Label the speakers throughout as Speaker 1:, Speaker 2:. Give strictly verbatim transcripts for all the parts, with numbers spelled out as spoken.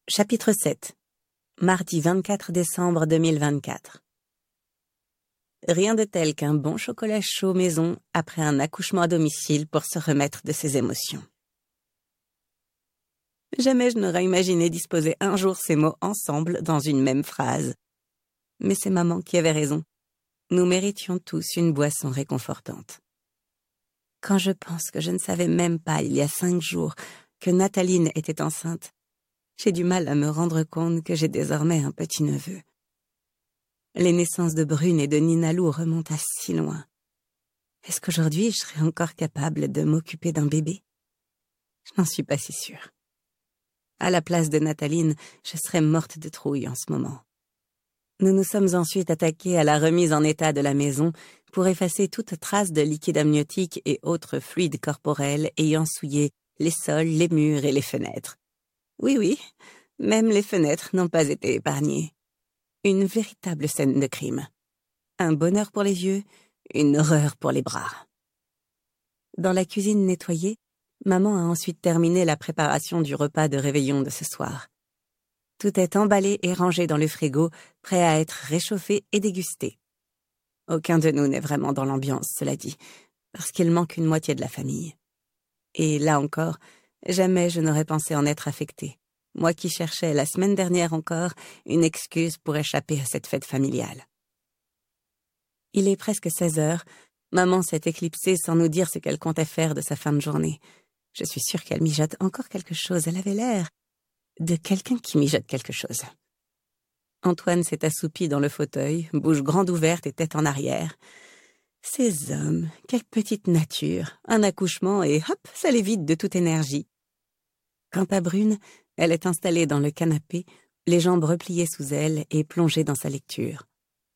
Speaker 1: Chapitre sept. Mardi vingt-quatre décembre deux mille vingt-quatre. Rien de tel qu'un bon chocolat chaud maison après un accouchement à domicile pour se remettre de ses émotions. Jamais je n'aurais imaginé disposer un jour ces mots ensemble dans une même phrase. Mais c'est maman qui avait raison. Nous méritions tous une boisson réconfortante. Quand je pense que je ne savais même pas, il y a cinq jours, que Nathaline était enceinte, j'ai du mal à me rendre compte que j'ai désormais un petit-neveu. Les naissances de Brune et de Ninalou remontent à si loin. Est-ce qu'aujourd'hui je serais encore capable de m'occuper d'un bébé? Je n'en suis pas si sûre. À la place de Nathaline, je serais morte de trouille en ce moment. Nous nous sommes ensuite attaqués à la remise en état de la maison pour effacer toute trace de liquide amniotique et autres fluides corporels ayant souillé les sols, les murs et les fenêtres. Oui, oui, même les fenêtres n'ont pas été épargnées. Une véritable scène de crime. Un bonheur pour les yeux, une horreur pour les bras. Dans la cuisine nettoyée, maman a ensuite terminé la préparation du repas de réveillon de ce soir. Tout est emballé et rangé dans le frigo, prêt à être réchauffé et dégusté. Aucun de nous n'est vraiment dans l'ambiance, cela dit, parce qu'il manque une moitié de la famille. Et là encore, jamais je n'aurais pensé en être affectée, moi qui cherchais la semaine dernière encore une excuse pour échapper à cette fête familiale. Il est presque seize heures, maman s'est éclipsée sans nous dire ce qu'elle comptait faire de sa fin de journée. Je suis sûre qu'elle mijote encore quelque chose, elle avait l'air de quelqu'un qui mijote quelque chose. Antoine s'est assoupi dans le fauteuil, bouche grande ouverte et tête en arrière. Ces hommes, quelle petite nature, un accouchement et hop, ça les vide de toute énergie. Quant à Brune, elle est installée dans le canapé, les jambes repliées sous elle et plongée dans sa lecture.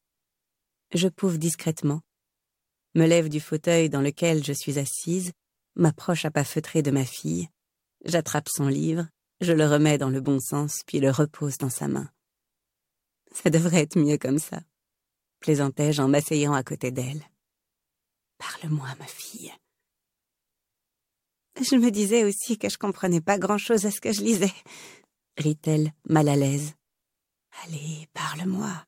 Speaker 1: Je pouve discrètement, me lève du fauteuil dans lequel je suis assise, m'approche à pas feutrés de ma fille, j'attrape son livre, je le remets dans le bon sens puis le repose dans sa main. Ça devrait être mieux comme ça, plaisantai-je en m'asseyant à côté d'elle. Parle-moi, ma fille. Je me disais aussi que je comprenais pas grand-chose à ce que je lisais, rit-elle, mal à l'aise. Allez, parle-moi.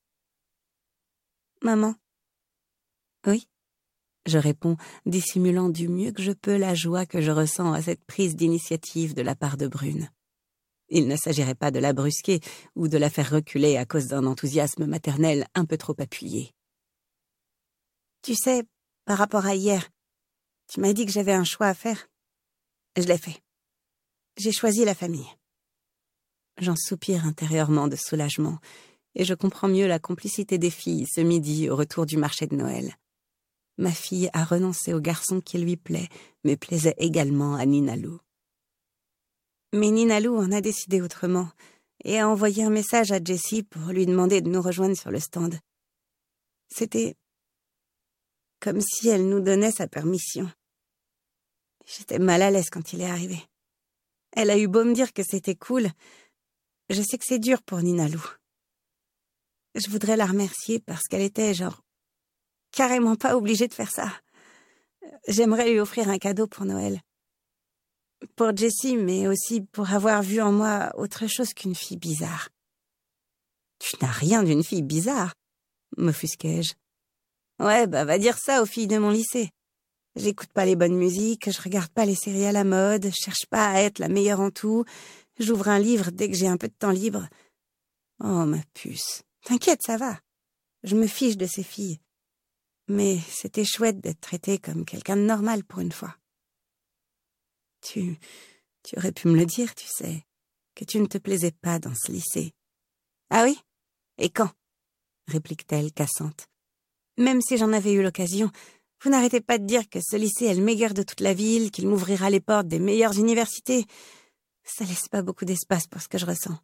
Speaker 1: Maman. Oui, je réponds, dissimulant du mieux que je peux la joie que je ressens à cette prise d'initiative de la part de Brune. Il ne s'agirait pas de la brusquer ou de la faire reculer à cause d'un enthousiasme maternel un peu trop appuyé. Tu sais, par rapport à hier, tu m'as dit que j'avais un choix à faire. Je l'ai fait. J'ai choisi la famille. J'en soupire intérieurement de soulagement, et je comprends mieux la complicité des filles ce midi au retour du marché de Noël. Ma fille a renoncé au garçon qui lui plaît, mais plaisait également à Ninalou. Mais Ninalou en a décidé autrement, et a envoyé un message à Jessie pour lui demander de nous rejoindre sur le stand. C'était comme si elle nous donnait sa permission. J'étais mal à l'aise quand il est arrivé. Elle a eu beau me dire que c'était cool. Je sais que c'est dur pour Ninalou. Je voudrais la remercier parce qu'elle était, genre, carrément pas obligée de faire ça. J'aimerais lui offrir un cadeau pour Noël. Pour Jessie, mais aussi pour avoir vu en moi autre chose qu'une fille bizarre. Tu n'as rien d'une fille bizarre, m'offusquai-je. Ouais, bah va dire ça aux filles de mon lycée. J'écoute pas les bonnes musiques, je regarde pas les séries à la mode, je cherche pas à être la meilleure en tout, j'ouvre un livre dès que j'ai un peu de temps libre. Oh, ma puce, t'inquiète, ça va. Je me fiche de ces filles. Mais c'était chouette d'être traitée comme quelqu'un de normal pour une fois. Tu, tu aurais pu me le dire, tu sais, que tu ne te plaisais pas dans ce lycée. Ah oui? Et quand? Réplique-t-elle, cassante. Même si j'en avais eu l'occasion, vous n'arrêtez pas de dire que ce lycée est le meilleur de toute la ville, qu'il m'ouvrira les portes des meilleures universités. Ça laisse pas beaucoup d'espace pour ce que je ressens.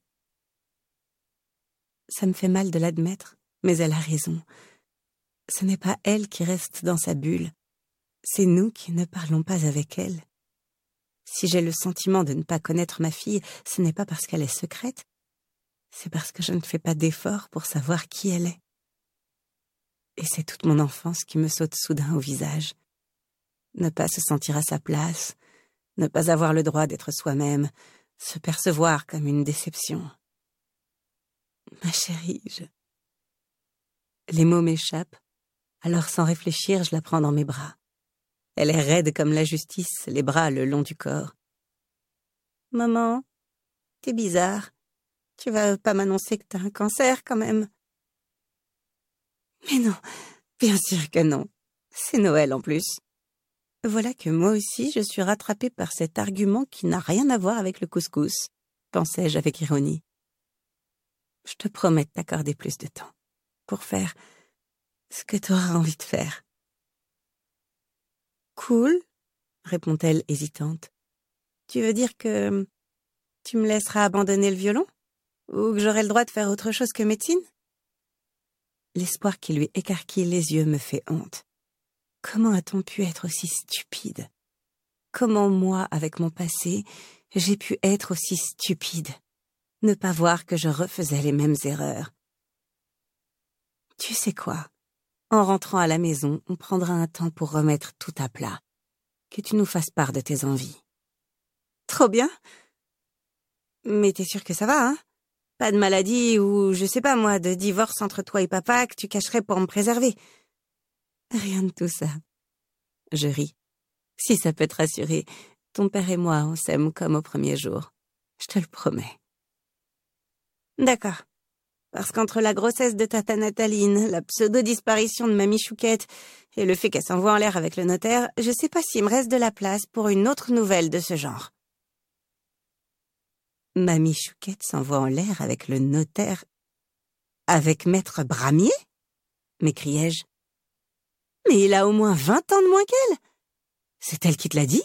Speaker 1: Ça me fait mal de l'admettre, mais elle a raison. Ce n'est pas elle qui reste dans sa bulle. C'est nous qui ne parlons pas avec elle. Si j'ai le sentiment de ne pas connaître ma fille, ce n'est pas parce qu'elle est secrète. C'est parce que je ne fais pas d'efforts pour savoir qui elle est. Et c'est toute mon enfance qui me saute soudain au visage. Ne pas se sentir à sa place, ne pas avoir le droit d'être soi-même, se percevoir comme une déception. Ma chérie, je... Les mots m'échappent, alors sans réfléchir, je la prends dans mes bras. Elle est raide comme la justice, les bras le long du corps. « Maman, t'es bizarre. Tu vas pas m'annoncer que t'as un cancer, quand même. » Mais non, bien sûr que non. C'est Noël en plus. Voilà que moi aussi, je suis rattrapée par cet argument qui n'a rien à voir avec le couscous, pensais-je avec ironie. Je te promets de t'accorder plus de temps pour faire ce que tu auras envie de faire. Cool, répond-elle hésitante. Tu veux dire que tu me laisseras abandonner le violon? Ou que j'aurai le droit de faire autre chose que médecine? L'espoir qui lui écarquille les yeux me fait honte. Comment a-t-on pu être aussi stupide? Comment moi, avec mon passé, j'ai pu être aussi stupide? Ne pas voir que je refaisais les mêmes erreurs. Tu sais quoi? En rentrant à la maison, on prendra un temps pour remettre tout à plat. Que tu nous fasses part de tes envies. Trop bien. Mais t'es sûre que ça va, hein? Pas de maladie ou, je sais pas moi, de divorce entre toi et papa que tu cacherais pour me préserver. Rien de tout ça. Je ris. Si ça peut te rassurer, ton père et moi, on s'aime comme au premier jour. Je te le promets. D'accord. Parce qu'entre la grossesse de tata Nataline, la pseudo-disparition de mamie Chouquette et le fait qu'elle s'envoie en l'air avec le notaire, je sais pas s'il me reste de la place pour une autre nouvelle de ce genre. Mamie Chouquette s'envoie en l'air avec le notaire... Avec maître Bramier? M'écriai-je. Mais il a au moins vingt ans de moins qu'elle. C'est elle qui te l'a dit?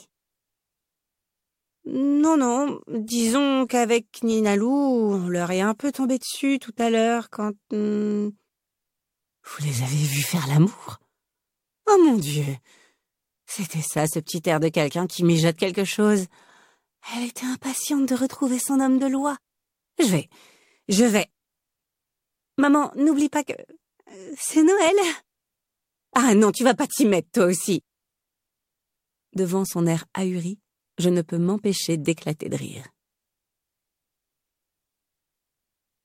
Speaker 1: Non, non, disons qu'avec Ninalou, on leur est un peu tombé dessus tout à l'heure quand... Hum... Vous les avez vus faire l'amour? Oh mon Dieu! C'était ça, ce petit air de quelqu'un qui mijote quelque chose. Elle était impatiente de retrouver son homme de loi. Je vais, je vais. Maman, n'oublie pas que... c'est Noël. Ah non, tu vas pas t'y mettre, toi aussi. Devant son air ahuri, je ne peux m'empêcher d'éclater de rire.